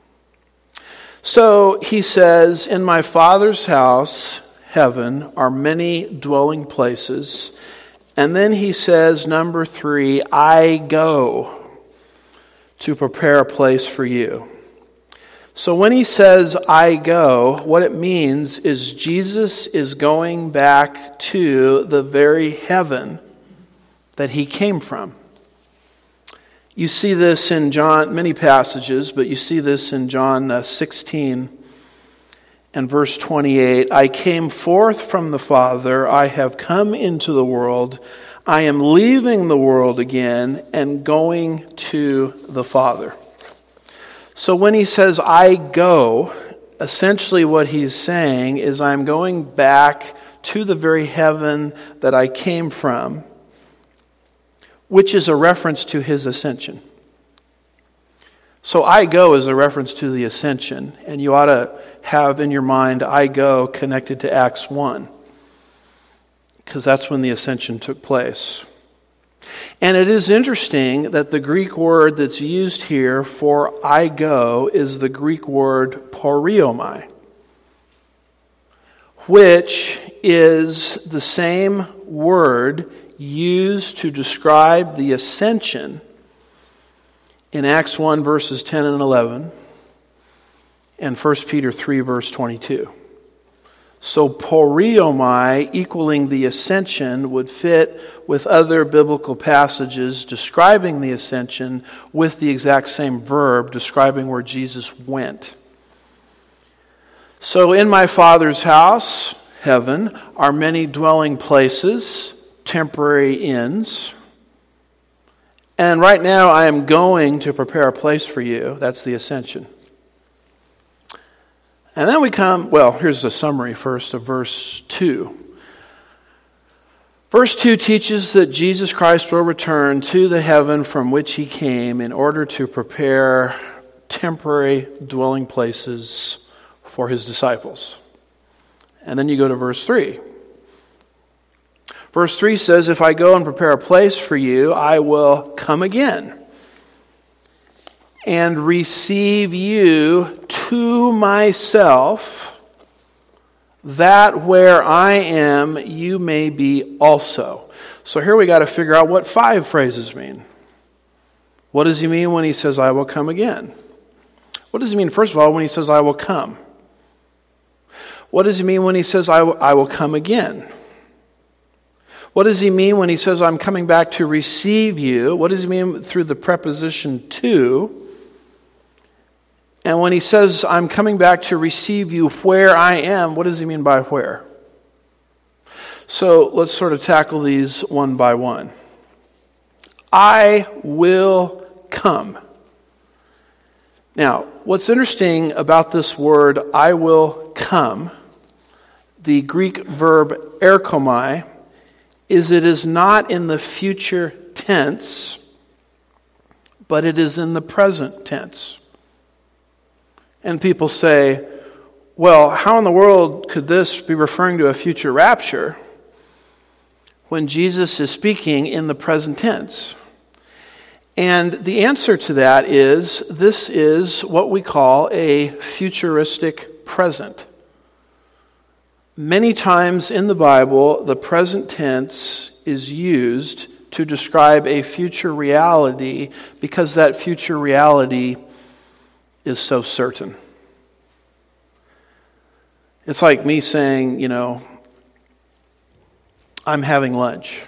So he says, in my Father's house, heaven, are many dwelling places. And then he says, number 3, I go to prepare a place for you. So when he says, I go, what it means is Jesus is going back to the very heaven that He came from. You see this in John, many passages, but you see this in John 16 and verse 28. I came forth from the Father, I have come into the world, I am leaving the world again and going to the Father. So when he says, I go, essentially what he's saying is I'm going back to the very heaven that I came from, which is a reference to His ascension. So I go is a reference to the ascension, and you ought to have in your mind, I go connected to Acts 1, because that's when the ascension took place. And it is interesting that the Greek word that's used here for I go is the Greek word poriomai, which is the same word used to describe the ascension in Acts 1 verses 10 and 11 and 1 Peter 3 verse 22. So poriomai, equaling the ascension, would fit with other biblical passages describing the ascension with the exact same verb describing where Jesus went. So in my Father's house, heaven, are many dwelling places, temporary inns. And right now I am going to prepare a place for you. That's the ascension. And then we come, here's a summary first of verse 2. Verse 2 teaches that Jesus Christ will return to the heaven from which He came in order to prepare temporary dwelling places for His disciples. And then you go to verse 3. Verse 3 says, if I go and prepare a place for you, I will come again and receive you to myself, that where I am, you may be also. So here we got to figure out what 5 phrases mean. What does he mean when he says, I will come again? What does he mean, first of all, when he says, I will come? What does he mean when he says, I will come again? What does he mean when he says, I'm coming back to receive you? What does he mean through the preposition to? And when he says, I'm coming back to receive you where I am, what does he mean by where? So let's sort of tackle these one by one. I will come. Now, what's interesting about this word, I will come, the Greek verb erchomai, is it is not in the future tense, but it is in the present tense. And people say, well, how in the world could this be referring to a future rapture when Jesus is speaking in the present tense? And the answer to that is, this is what we call a futuristic present. Many times in the Bible, the present tense is used to describe a future reality because that future reality is so certain. It's like me saying, I'm having lunch.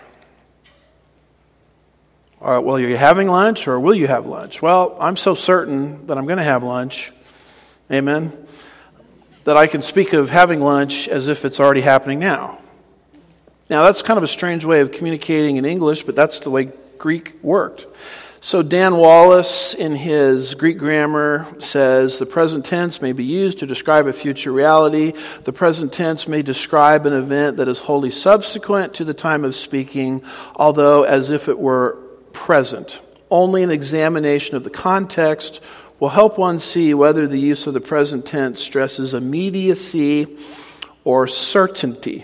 All right, well, are you having lunch or will you have lunch? Well, I'm so certain that I'm going to have lunch. Amen. That I can speak of having lunch as if it's already happening now. Now, that's kind of a strange way of communicating in English, but that's the way Greek worked. So Dan Wallace, in his Greek grammar, says the present tense may be used to describe a future reality. The present tense may describe an event that is wholly subsequent to the time of speaking, although as if it were present. Only an examination of the context will help one see whether the use of the present tense stresses immediacy or certainty.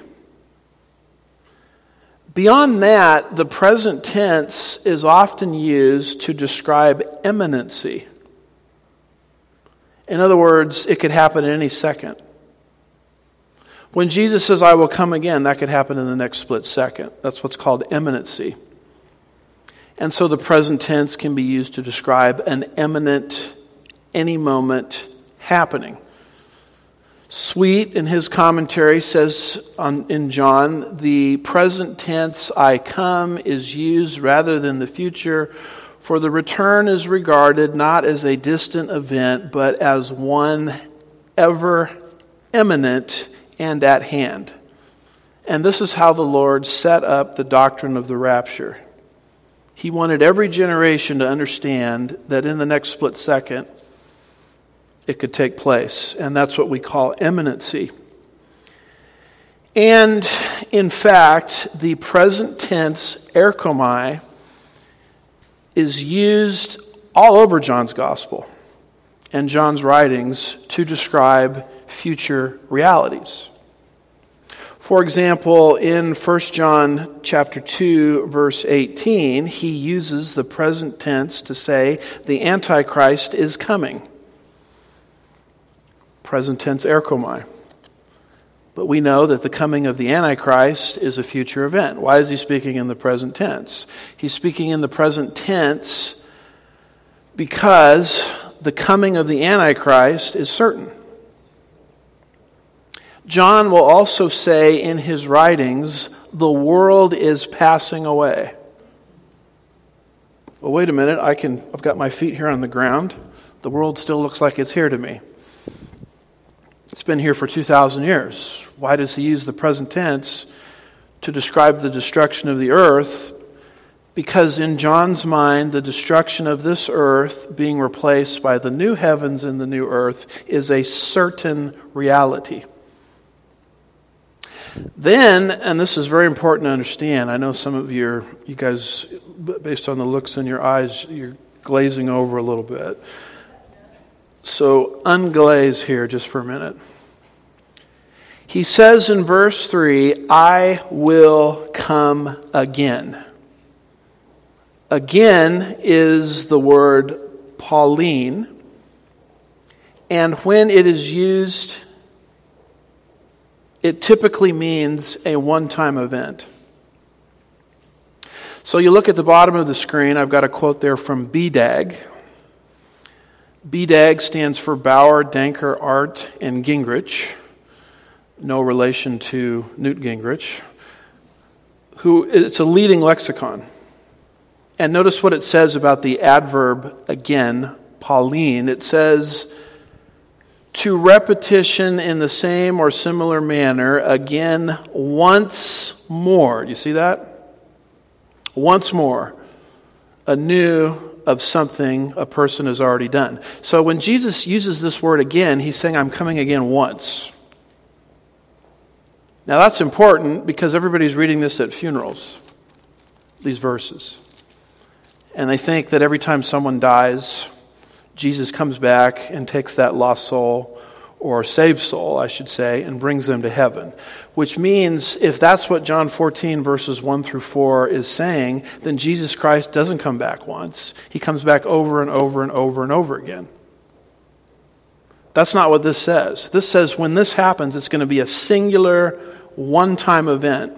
Beyond that, the present tense is often used to describe imminency. In other words, it could happen at any second. When Jesus says, I will come again, that could happen in the next split second. That's what's called imminency. And so the present tense can be used to describe an imminent, any moment happening. Sweet, in his commentary, says in John, the present tense, I come, is used rather than the future, for the return is regarded not as a distant event, but as one ever imminent and at hand. And this is how the Lord set up the doctrine of the rapture. He wanted every generation to understand that in the next split second, it could take place. And that's what we call imminency. And in fact, the present tense erchomai is used all over John's gospel and John's writings to describe future realities. For example, in 1 John chapter 2, verse 18, he uses the present tense to say the Antichrist is coming. Present tense erchomai. But we know that the coming of the Antichrist is a future event. Why is he speaking in the present tense? He's speaking in the present tense because the coming of the Antichrist is certain. John will also say in his writings, the world is passing away. Well, wait a minute, I've got my feet here on the ground. The world still looks like it's here to me. It's been here for 2,000 years. Why does he use the present tense to describe the destruction of the earth? Because in John's mind, the destruction of this earth being replaced by the new heavens and the new earth is a certain reality. Then, and this is very important to understand, I know some of you guys, based on the looks in your eyes, you're glazing over a little bit. So unglaze here just for a minute. He says in verse 3, I will come again. Again is the word Pauline, and when it is used, it typically means a one-time event. So you look at the bottom of the screen, I've got a quote there from BDAG. BDAG stands for Bauer, Danker, Art, and Gingrich. No relation to Newt Gingrich. It's a leading lexicon. And notice what it says about the adverb again, Pauline. It says to repetition in the same or similar manner, again, once more. Do you see that? Once more, anew of something a person has already done. So when Jesus uses this word again, he's saying, I'm coming again once. Now that's important because everybody's reading this at funerals, these verses. And they think that every time someone dies, Jesus comes back and takes that lost soul, or saved soul, I should say, and brings them to heaven. Which means if that's what John 14 verses 1 through 4 is saying, then Jesus Christ doesn't come back once. He comes back over and over and over and over again. That's not what this says. This says when this happens, it's going to be a singular, one-time event.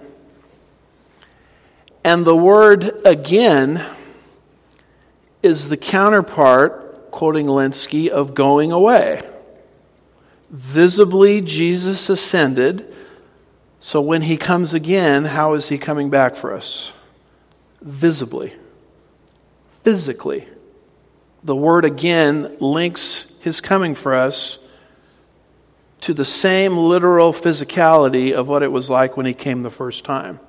And the word again is the counterpart, quoting Lenski, of going away. Visibly, Jesus ascended. So when he comes again, how is he coming back for us? Visibly. Physically. The word again links his coming for us to the same literal physicality of what it was like when he came the first time.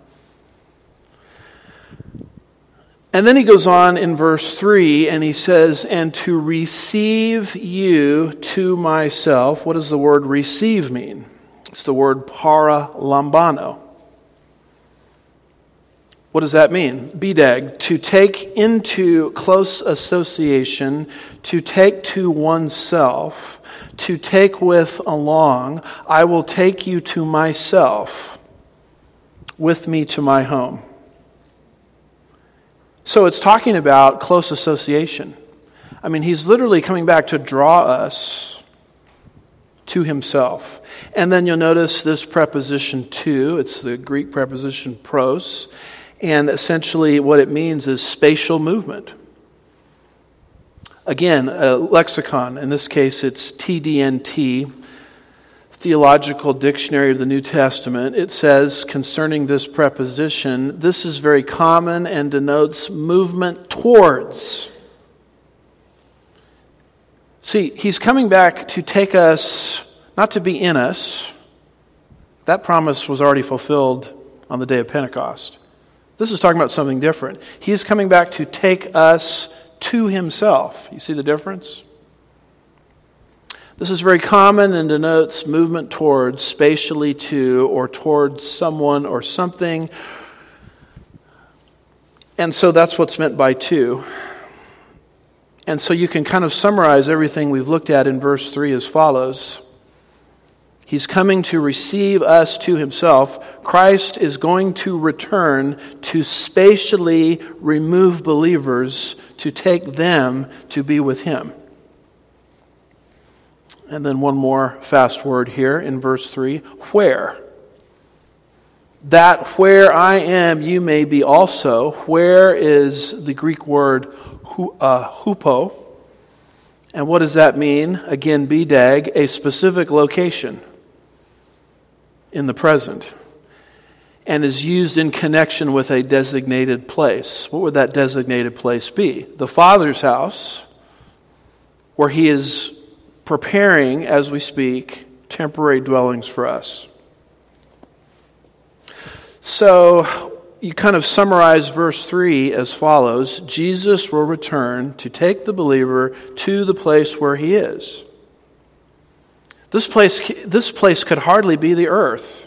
And then he goes on in verse 3 and he says, and to receive you to myself. What does the word receive mean? It's the word paralambano. What does that mean? Bidag, to take into close association, to take to oneself, to take with along. I will take you to myself, with me to my home. So it's talking about close association. I mean, he's literally coming back to draw us to himself. And then you'll notice this preposition to, it's the Greek preposition pros, and essentially what it means is spatial movement. Again, a lexicon, in this case it's TDNT, Theological Dictionary of the New Testament. It says concerning this preposition, this is very common and denotes movement towards. See, he's coming back to take us, not to be in us. That promise was already fulfilled on the day of Pentecost. This is talking about something different. He is coming back to take us to himself. You see the difference? This is very common and denotes movement towards, spatially to, or towards someone or something. And so that's what's meant by to. And so you can kind of summarize everything we've looked at in verse 3 as follows. He's coming to receive us to himself. Christ is going to return to spatially remove believers to take them to be with him. And then one more fast word here in verse 3. Where? That where I am, you may be also. Where is the Greek word hupo. And what does that mean? Again, bidag, a specific location in the present. And is used in connection with a designated place. What would that designated place be? The Father's house, where he is preparing, as we speak, temporary dwellings for us. So, you kind of summarize verse 3 as follows. Jesus will return to take the believer to the place where he is. This place could hardly be the earth,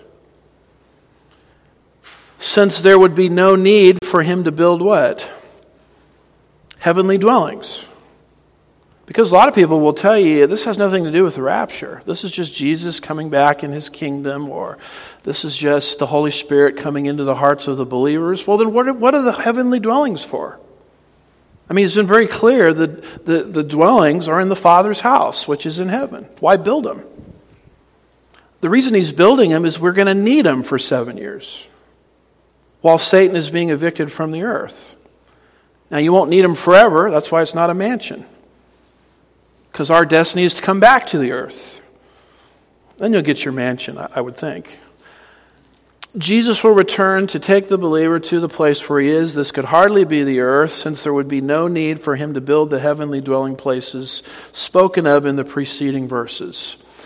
since there would be no need for him to build what? Heavenly dwellings. Because a lot of people will tell you, this has nothing to do with the rapture. This is just Jesus coming back in his kingdom, or this is just the Holy Spirit coming into the hearts of the believers. Well, then what are the heavenly dwellings for? I mean, it's been very clear that the dwellings are in the Father's house, which is in heaven. Why build them? The reason he's building them is we're going to need them for 7 years, while Satan is being evicted from the earth. Now, you won't need them forever. That's why it's not a mansion. Because our destiny is to come back to the earth. Then you'll get your mansion, I would think. Jesus will return to take the believer to the place where he is. This could hardly be the earth, since there would be no need for him to build the heavenly dwelling places spoken of in the preceding verses.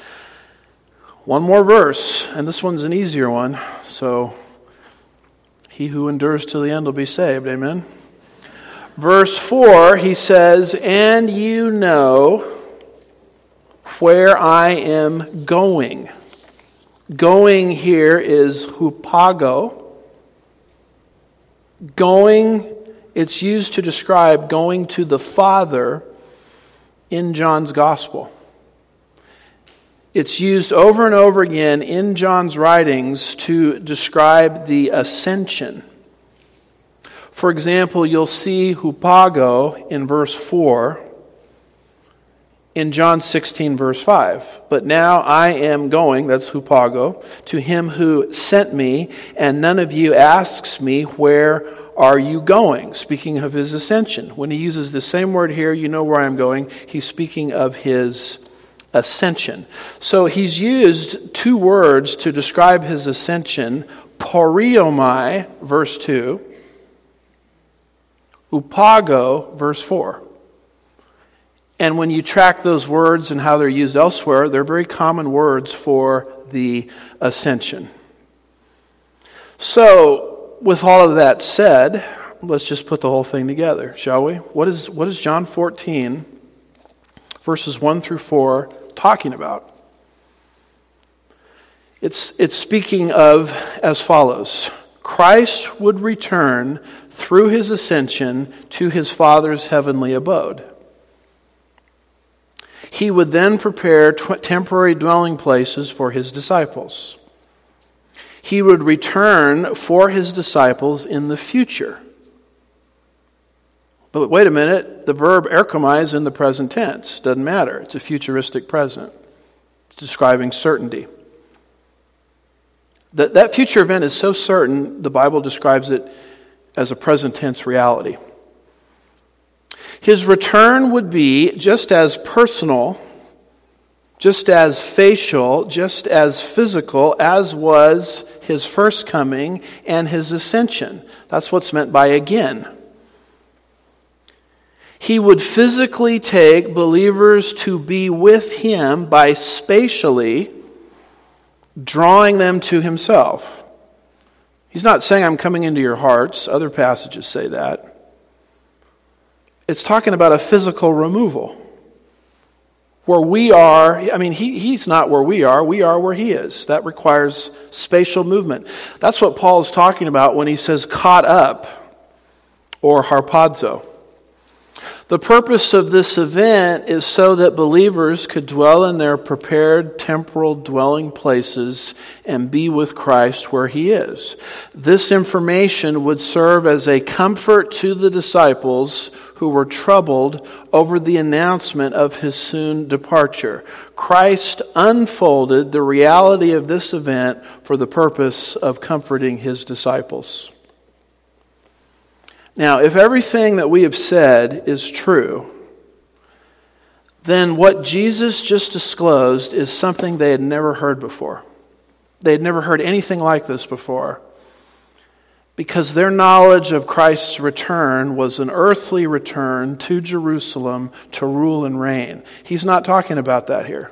One more verse, and this one's an easier one. So, he who endures to the end will be saved. Amen. Verse 4, he says, "And you know where I am going." Going here is hupago. Going, it's used to describe going to the Father in John's Gospel. It's used over and over again in John's writings to describe the ascension. For example, you'll see hupago in verse 4 in John 16, verse 5. "But now I am going," that's hupago, "to him who sent me, and none of you asks me, 'Where are you going?'" Speaking of his ascension. When he uses the same word here, "You know where I'm going," he's speaking of his ascension. So he's used two words to describe his ascension: poriomai, verse 2, hupago, verse 4. And when you track those words and how they're used elsewhere, they're very common words for the ascension. So, with all of that said, let's just put the whole thing together, shall we? What is John 14, verses 1 through 4, talking about? It's speaking of as follows: Christ would return through his ascension to his Father's heavenly abode. He would then prepare temporary dwelling places for his disciples. He would return for his disciples in the future. But wait a minute, the verb erchomai is in the present tense. Doesn't matter. It's a futuristic present. It's describing certainty. That future event is so certain, the Bible describes it as a present tense reality. His return would be just as personal, just as facial, just as physical as was his first coming and his ascension. That's what's meant by again. He would physically take believers to be with him by spatially drawing them to himself. He's not saying, "I'm coming into your hearts." Other passages say that. It's talking about a physical removal. Where we are, he's not where we are where he is. That requires spatial movement. That's what Paul is talking about when he says caught up or harpazo. The purpose of this event is so that believers could dwell in their prepared temporal dwelling places and be with Christ where he is. This information would serve as a comfort to the disciples who were troubled over the announcement of his soon departure. Christ unfolded the reality of this event for the purpose of comforting his disciples. Now, if everything that we have said is true, then what Jesus just disclosed is something they had never heard before. They had never heard anything like this before, because their knowledge of Christ's return was an earthly return to Jerusalem to rule and reign. He's not talking about that here.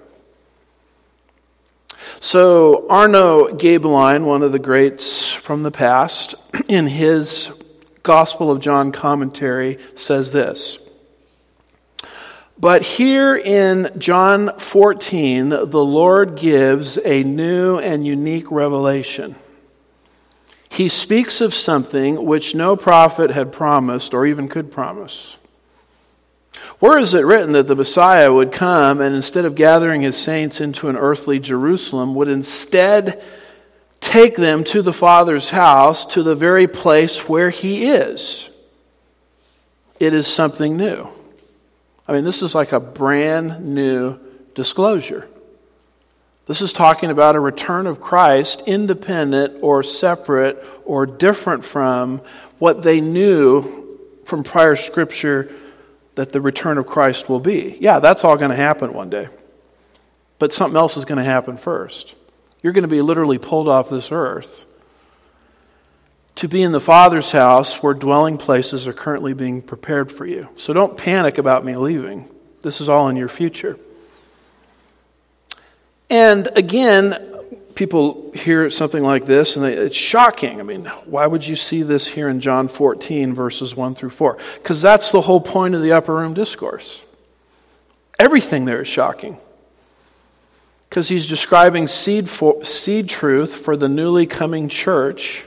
So Arno Gaebelein, one of the greats from the past, in his Gospel of John commentary says this: "But here in John 14, the Lord gives a new and unique revelation. He speaks of something which no prophet had promised or even could promise. Where is it written that the Messiah would come and instead of gathering his saints into an earthly Jerusalem, would instead take them to the Father's house, to the very place where he is? It is something new." This is like a brand new disclosure. This is talking about a return of Christ, independent or separate or different from what they knew from prior Scripture that the return of Christ will be. Yeah, that's all going to happen one day. But something else is going to happen first. You're going to be literally pulled off this earth to be in the Father's house where dwelling places are currently being prepared for you. So don't panic about me leaving. This is all in your future. And again, people hear something like this and it's shocking. I mean, why would you see this here in John 14, verses 1 through 4? Because that's the whole point of the Upper Room Discourse. Everything there is shocking. Because he's describing seed truth for the newly coming church,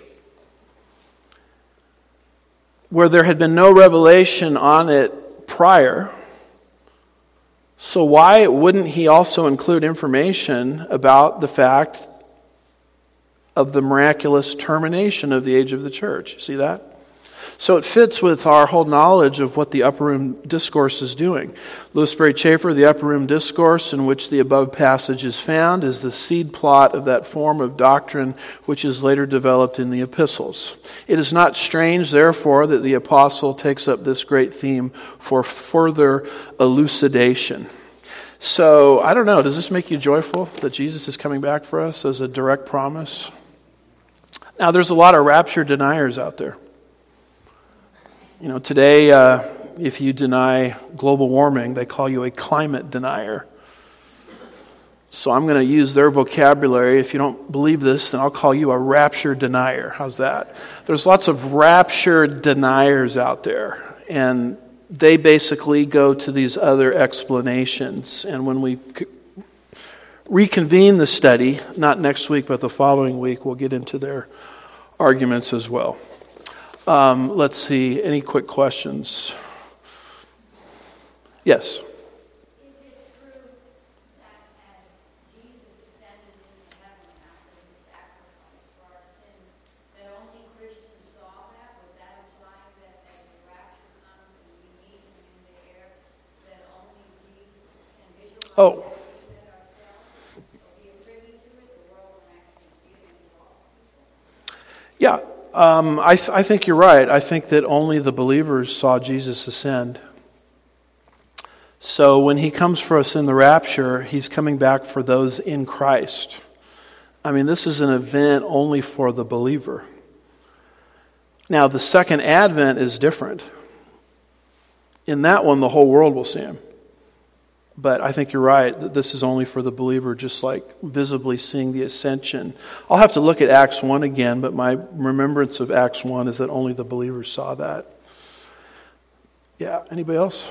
where there had been no revelation on it prior. So why wouldn't he also include information about the fact of the miraculous termination of the age of the church? See that? So it fits with our whole knowledge of what the Upper Room Discourse is doing. Louis Sperry Chafer, the Upper Room Discourse in which the above passage is found, is the seed plot of that form of doctrine which is later developed in the epistles. It is not strange, therefore, that the apostle takes up this great theme for further elucidation. So, I don't know, does this make you joyful that Jesus is coming back for us as a direct promise? Now, there's a lot of rapture deniers out there. You know, today, if you deny global warming, they call you a climate denier. So I'm going to use their vocabulary. If you don't believe this, then I'll call you a rapture denier. How's that? There's lots of rapture deniers out there, and they basically go to these other explanations. And when we reconvene the study, not next week, but the following week, we'll get into their arguments as well. Let's see. Any quick questions? Yes. Is it true that as Jesus ascended into heaven after his sacrifice for our sins, that only Christians saw that? Would that imply that as the rapture comes and we meet him in the air, that only Jesus can visualize it ourselves? Or be privy to it? The world will actually see it and lost people? Yeah. I think you're right. I think that only the believers saw Jesus ascend. So when he comes for us in the rapture, he's coming back for those in Christ. I mean, this is an event only for the believer. Now, the second advent is different. In that one, the whole world will see him. But I think you're right that this is only for the believer, just like visibly seeing the ascension. I'll have to look at Acts 1 again, but my remembrance of Acts 1 is that only the believers saw that. Yeah, anybody else?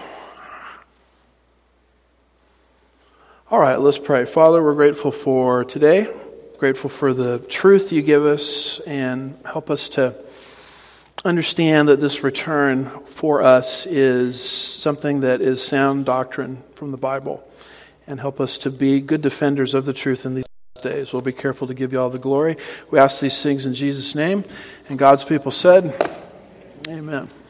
All right, let's pray. Father, we're grateful for today, grateful for the truth you give us, and help us to understand that this return for us is something that is sound doctrine from the Bible, and help us to be good defenders of the truth in these days. We'll be careful to give you all the glory. We ask these things in Jesus' name, and God's people said, amen.